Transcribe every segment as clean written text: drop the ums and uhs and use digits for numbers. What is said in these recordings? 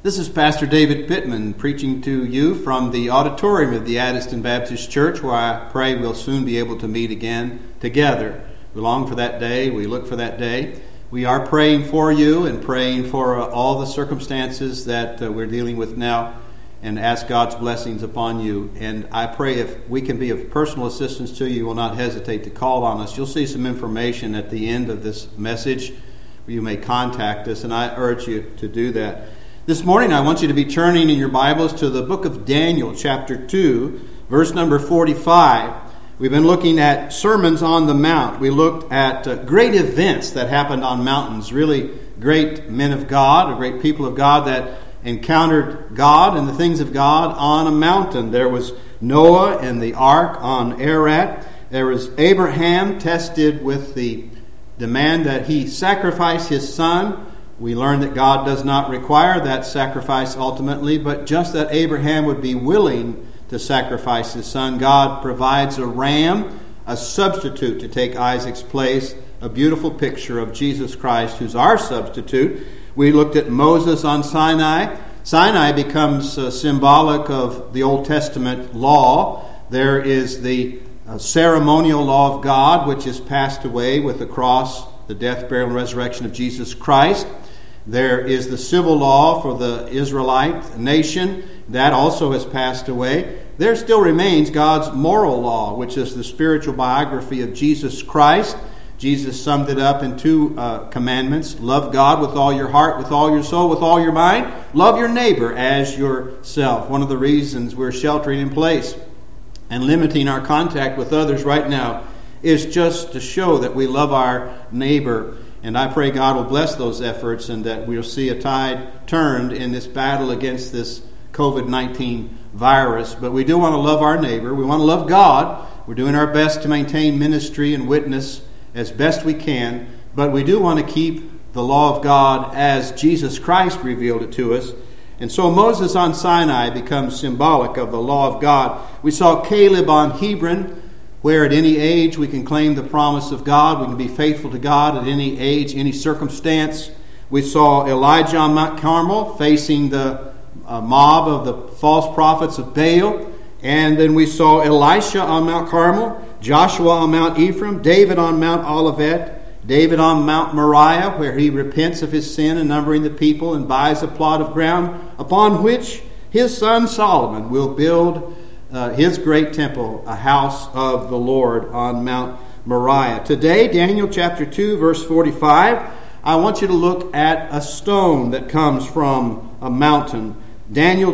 This is Pastor David Pittman preaching to you from the auditorium of the Addiston Baptist Church, where I pray we'll soon be able to meet again together. We long for that day. We look for that day. We are praying for you and praying for all the circumstances that we're dealing with now, and ask God's blessings upon you. And I pray if we can be of personal assistance to you, you will not hesitate to call on us. You'll see some information at the end of this message where you may contact us, and I urge you to do that. This morning I want you to be turning in your Bibles to the book of Daniel, chapter 2, verse number 45. We've been looking at sermons on the Mount. We looked at great events that happened on mountains, really great men of God, or great people of God that encountered God and the things of God on a mountain. There was Noah and the ark on Ararat. There was Abraham tested with the demand that he sacrifice his son. We learned that God does not require that sacrifice ultimately, but just that Abraham would be willing to sacrifice his son. God provides a ram, a substitute to take Isaac's place, a beautiful picture of Jesus Christ, who's our substitute. We looked at Moses on Sinai. Sinai becomes symbolic of the Old Testament law. There is the ceremonial law of God, which is passed away with the cross, the death, burial, and resurrection of Jesus Christ. There is the civil law for the Israelite nation. That also has passed away. There still remains God's moral law, which is the spiritual biography of Jesus Christ. Jesus summed it up in two commandments. Love God with all your heart, with all your soul, with all your mind. Love your neighbor as yourself. One of the reasons we're sheltering in place and limiting our contact with others right now is just to show that we love our neighbor. And I pray God will bless those efforts and that we'll see a tide turned in this battle against this COVID-19 virus. But we do want to love our neighbor. We want to love God. We're doing our best to maintain ministry and witness as best we can. But we do want to keep the law of God as Jesus Christ revealed it to us. And so Moses on Sinai becomes symbolic of the law of God. We saw Caleb on Hebron, where at any age we can claim the promise of God. We can be faithful to God at any age, any circumstance. We saw Elijah on Mount Carmel facing the mob of the false prophets of Baal. And then we saw Elisha on Mount Carmel, Joshua on Mount Ephraim, David on Mount Olivet, David on Mount Moriah, where he repents of his sin and numbering the people and buys a plot of ground upon which his son Solomon will build his great temple, a house of the Lord on Mount Moriah. Today, Daniel chapter 2, verse 45, I want you to look at a stone that comes from a mountain. Daniel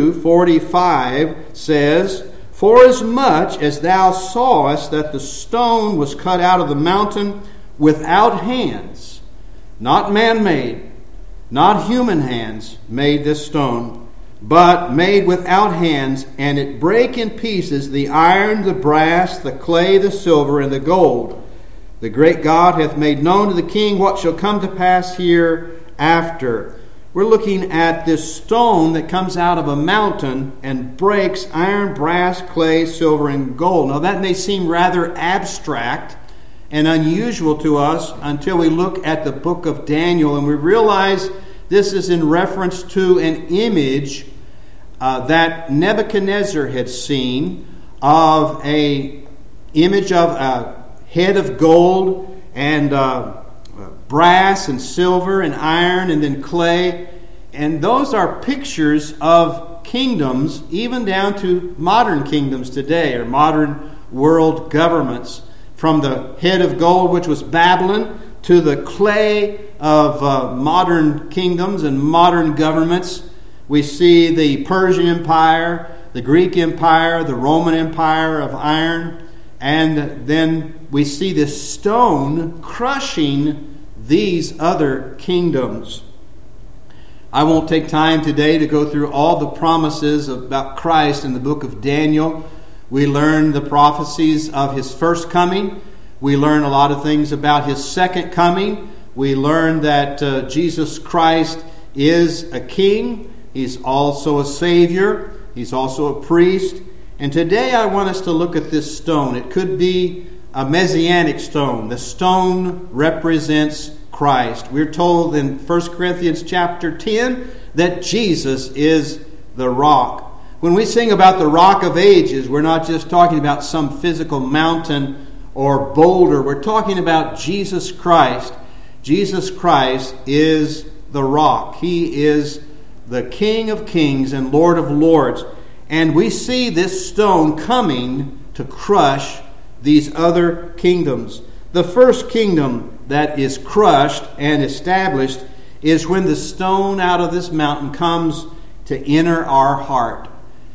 2:45 says, "Forasmuch as thou sawest that the stone was cut out of the mountain without hands," not man-made, not human hands made this stone, but made without hands, and it brake in pieces the iron, the brass, the clay, the silver, and the gold. The great God hath made known to the king what shall come to pass hereafter. We're looking at this stone that comes out of a mountain and breaks iron, brass, clay, silver, and gold. Now that may seem rather abstract and unusual to us until we look at the book of Daniel and we realize this is in reference to an image that Nebuchadnezzar had seen of a image of a head of gold and brass and silver and iron and then clay. And those are pictures of kingdoms, even down to modern kingdoms today, or modern world governments. From the head of gold, which was Babylon, to the clay of modern kingdoms and modern governments. We see the Persian Empire, the Greek Empire, the Roman Empire of iron, and then we see this stone crushing these other kingdoms. I won't take time today to go through all the promises about Christ in the book of Daniel. We learn the prophecies of his first coming. We learn a lot of things about his second coming. We learn that Jesus Christ is a king. He's also a Savior. He's also a priest. And today I want us to look at this stone. It could be a messianic stone. The stone represents Christ. We're told in 1 Corinthians chapter 10 that Jesus is the rock. When we sing about the Rock of Ages, we're not just talking about some physical mountain or boulder. We're talking about Jesus Christ. Jesus Christ is the rock. He is the King of Kings and Lord of Lords. And we see this stone coming to crush these other kingdoms. The first kingdom that is crushed and established is when the stone out of this mountain comes to enter our heart.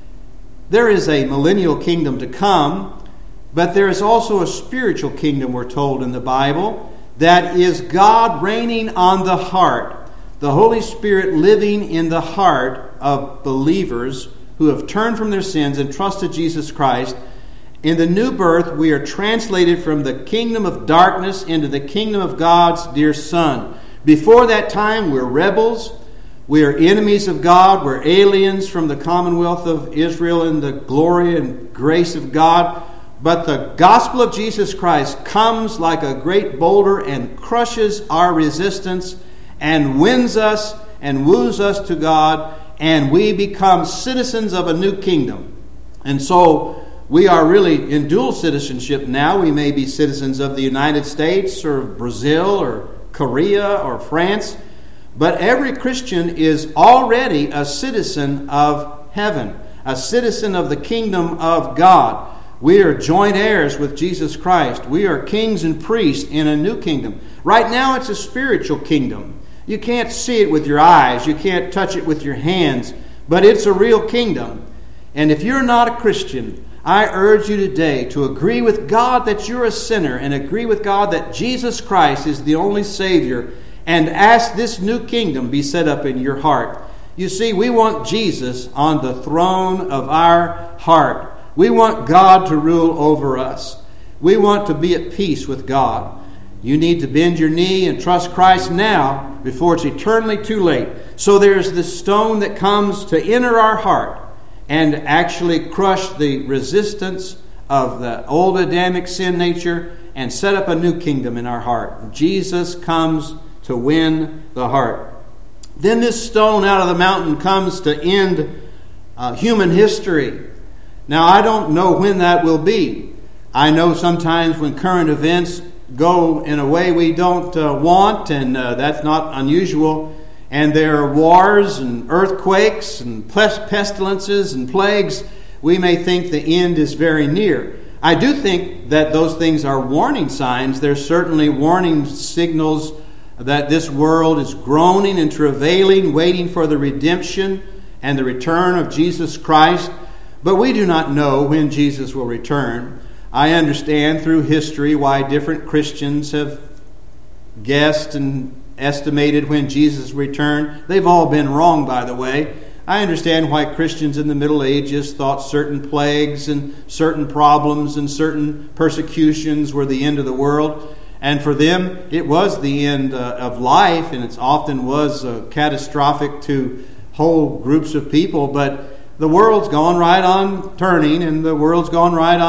There is a millennial kingdom to come, but there is also a spiritual kingdom, we're told in the Bible, that is God reigning on the heart, the Holy Spirit living in the heart of believers who have turned from their sins and trusted Jesus Christ. In the new birth, we are translated from the kingdom of darkness into the kingdom of God's dear Son. Before that time, we're rebels. We are enemies of God. We're aliens from the commonwealth of Israel and the glory and grace of God. But the gospel of Jesus Christ comes like a great boulder and crushes our resistance and wins us and woos us to God, and we become citizens of a new kingdom. And so we are really in dual citizenship now. We may be citizens of the United States or Brazil or Korea or France, but every Christian is already a citizen of heaven, a citizen of the kingdom of God. We are joint heirs with Jesus Christ. We are kings and priests in a new kingdom. Right now it's a spiritual kingdom. You can't see it with your eyes. You can't touch it with your hands. But it's a real kingdom. And if you're not a Christian, I urge you today to agree with God that you're a sinner and agree with God that Jesus Christ is the only Savior, and ask this new kingdom be set up in your heart. You see, we want Jesus on the throne of our heart. We want God to rule over us. We want to be at peace with God. You need to bend your knee and trust Christ now before it's eternally too late. So there's this stone that comes to enter our heart and actually crush the resistance of the old Adamic sin nature and set up a new kingdom in our heart. Jesus comes to win the heart. Then this stone out of the mountain comes to end human history. Now, I don't know when that will be. I know sometimes when current events go in a way we don't want, and that's not unusual, and there are wars and earthquakes and pestilences and plagues, we may think the end is very near. I do think that those things are warning signs. There's certainly warning signals that this world is groaning and travailing, waiting for the redemption and the return of Jesus Christ. But we do not know when Jesus will return. I understand through history why different Christians have guessed and estimated when Jesus returned. They've all been wrong, by the way. I understand why Christians in the Middle Ages thought certain plagues and certain problems and certain persecutions were the end of the world. And for them, it was the end of life, and it often was catastrophic to whole groups of people. But the world's gone right on turning, and the world's gone right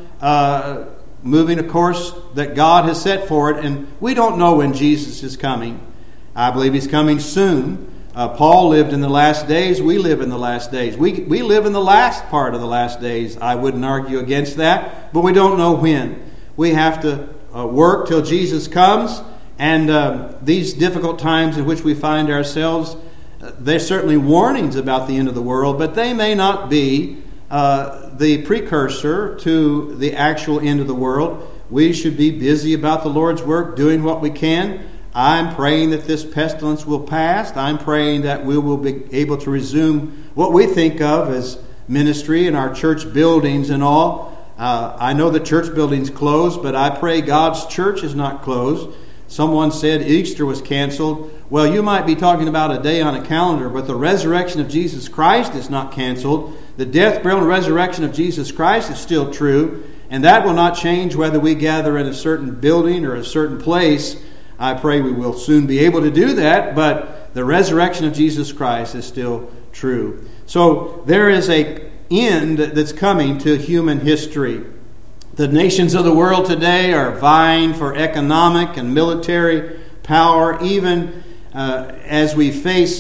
on moving a course that God has set for it. And we don't know when Jesus is coming. I believe He's coming soon. Paul lived in the last days. We live in the last days. We live in the last part of the last days. I wouldn't argue against that, but we don't know when. We have to work till Jesus comes. And these difficult times in which we find ourselves, there's certainly warnings about the end of the world, but they may not be the precursor to the actual end of the world. We should be busy about the Lord's work, doing what we can. I'm praying that this pestilence will pass. I'm praying that we will be able to resume what we think of as ministry in our church buildings and all. I know the church building's closed, but I pray God's church is not closed. Someone said Easter was canceled. Well, you might be talking about a day on a calendar, but the resurrection of Jesus Christ is not canceled. The death, burial, and resurrection of Jesus Christ is still true, and that will not change whether we gather in a certain building or a certain place. I pray we will soon be able to do that, but the resurrection of Jesus Christ is still true. So there is an end that's coming to human history. The nations of the world today are vying for economic and military power, even as we face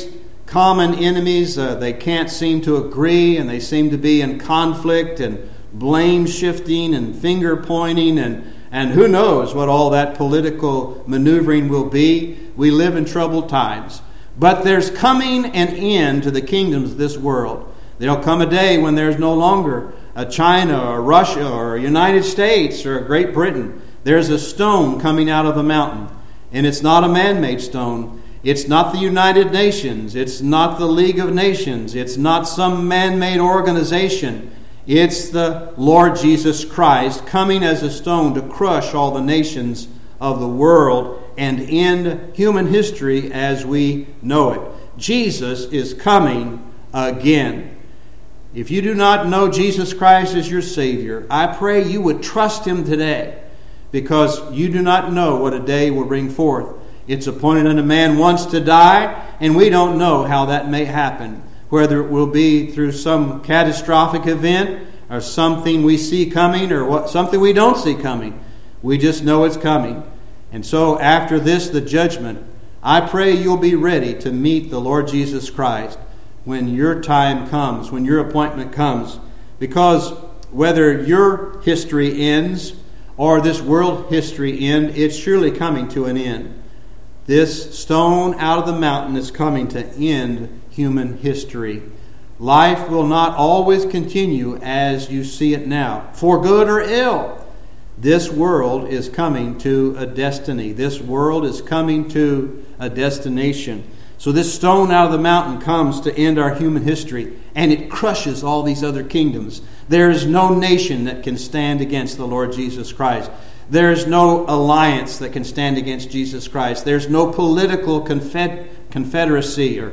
common enemies. They can't seem to agree, and they seem to be in conflict and blame shifting and finger pointing, and who knows what all that political maneuvering will be. We live in troubled times. But there's coming an end to the kingdoms of this world. There'll come a day when there's no longer a China or Russia or a United States or a Great Britain. There's a stone coming out of the mountain. And it's not a man-made stone. It's not the United Nations. It's not the League of Nations. It's not some man-made organization. It's the Lord Jesus Christ coming as a stone to crush all the nations of the world and end human history as we know it. Jesus is coming again. If you do not know Jesus Christ as your Savior, I pray you would trust Him today, because you do not know what a day will bring forth. It's appointed unto man once to die, and we don't know how that may happen, whether it will be through some catastrophic event or something we see coming or something we don't see coming. We just know it's coming. And so after this, the judgment, I pray you'll be ready to meet the Lord Jesus Christ when your time comes, when your appointment comes. Because whether your history ends or this world history end, it's surely coming to an end. This stone out of the mountain is coming to end human history. Life will not always continue as you see it now, for good or ill. This world is coming to a destiny. This world is coming to a destination. So this stone out of the mountain comes to end our human history, and it crushes all these other kingdoms. There is no nation that can stand against the Lord Jesus Christ. There is no alliance that can stand against Jesus Christ. There's no political confederacy or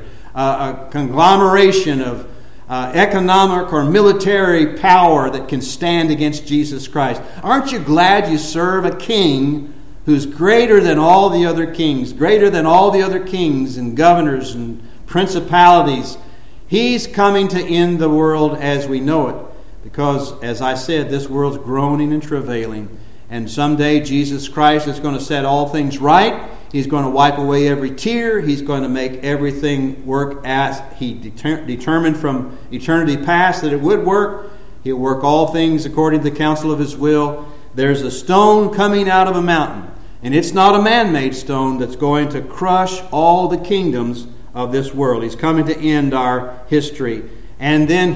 a conglomeration of economic or military power that can stand against Jesus Christ. Aren't you glad you serve a king who's greater than all the other kings, greater than all the other kings and governors and principalities? He's coming to end the world as we know it, because, as I said, this world's groaning and travailing. And someday Jesus Christ is going to set all things right. He's going to wipe away every tear. He's going to make everything work as He determined from eternity past that it would work. He'll work all things according to the counsel of His will. There's a stone coming out of a mountain, and it's not a man-made stone that's going to crush all the kingdoms of this world. He's coming to end our history. And then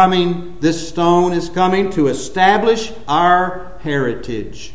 this stone is coming to establish our heritage.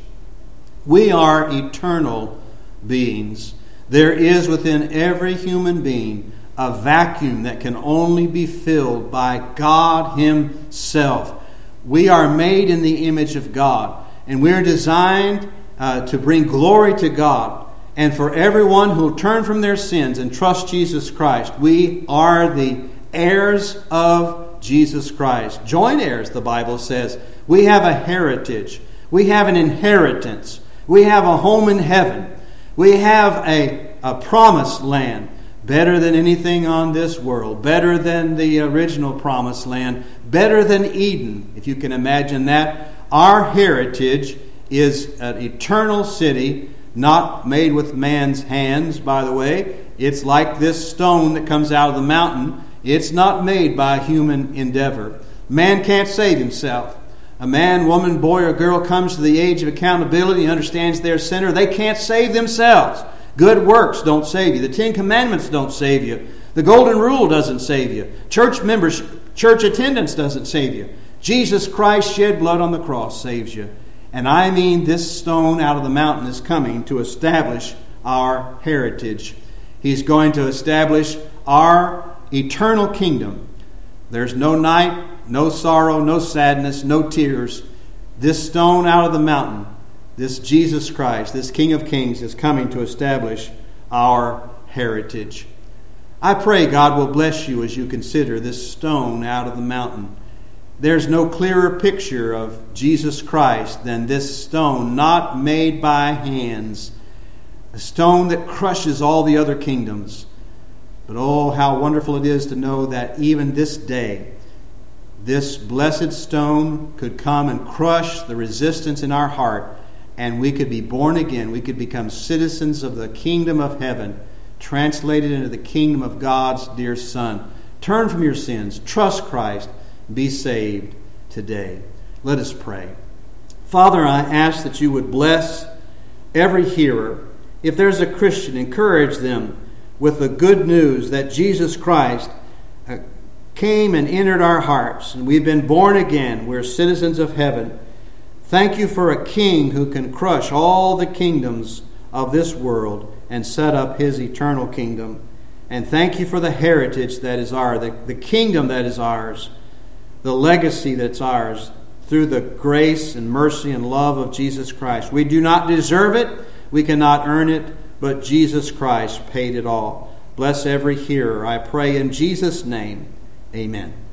We are eternal beings. There is within every human being a vacuum that can only be filled by God Himself. We are made in the image of God, and we are designed to bring glory to God. And for everyone who will turn from their sins and trust Jesus Christ, we are the heirs of Jesus Christ. Joint heirs, the Bible says. We have a heritage. We have an inheritance. We have a home in heaven. We have a promised land, better than anything on this world, better than the original promised land, better than Eden, if you can imagine that. Our heritage is an eternal city, not made with man's hands, by the way. It's like this stone that comes out of the mountain. It's not made by human endeavor. Man can't save himself. A man, woman, boy, or girl comes to the age of accountability and understands they're a sinner. They can't save themselves. Good works don't save you. The Ten Commandments don't save you. The Golden Rule doesn't save you. Church attendance doesn't save you. Jesus Christ shed blood on the cross saves you. And I mean, this stone out of the mountain is coming to establish our heritage. He's going to establish our eternal kingdom. There's no night, no sorrow, no sadness, no tears. This stone out of the mountain, this Jesus Christ, this King of Kings, is coming to establish our heritage. I pray God will bless you as you consider this stone out of the mountain. There's no clearer picture of Jesus Christ than this stone, not made by hands, a stone that crushes all the other kingdoms. But oh, how wonderful it is to know that even this day, this blessed stone could come and crush the resistance in our heart, and we could be born again. We could become citizens of the kingdom of heaven. translated into the kingdom of God's dear Son. Turn from your sins, trust Christ, be saved today. Let us pray. Father, I ask that you would bless every hearer. If there's a Christian, encourage them with the good news that Jesus Christ came and entered our hearts, and we've been born again. We're citizens of heaven. Thank you for a king who can crush all the kingdoms of this world and set up his eternal kingdom. And thank you for the heritage that is ours, the kingdom that is ours, the legacy that's ours through the grace and mercy and love of Jesus Christ. We do not deserve it. We cannot earn it, but Jesus Christ paid it all. Bless every hearer, I pray in Jesus' name. Amen.